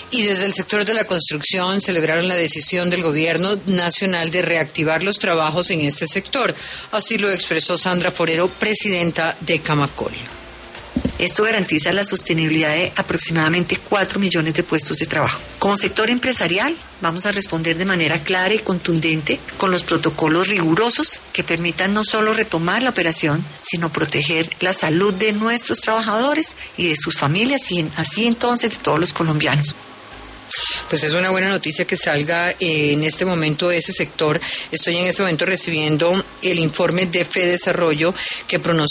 Y desde el sector de la construcción celebraron la decisión del gobierno nacional de reactivar los trabajos en este sector. Así lo expresó Sandra Forero, presidenta de Camacol. Esto garantiza la sostenibilidad de aproximadamente 4 millones de puestos de trabajo. Como sector empresarial, vamos a responder de manera clara y contundente con los protocolos rigurosos que permitan no solo retomar la operación, sino proteger la salud de nuestros trabajadores y de sus familias y así entonces de todos los colombianos. Pues es una buena noticia que salga en este momento ese sector. Estoy en este momento recibiendo el informe de FEDesarrollo que pronostica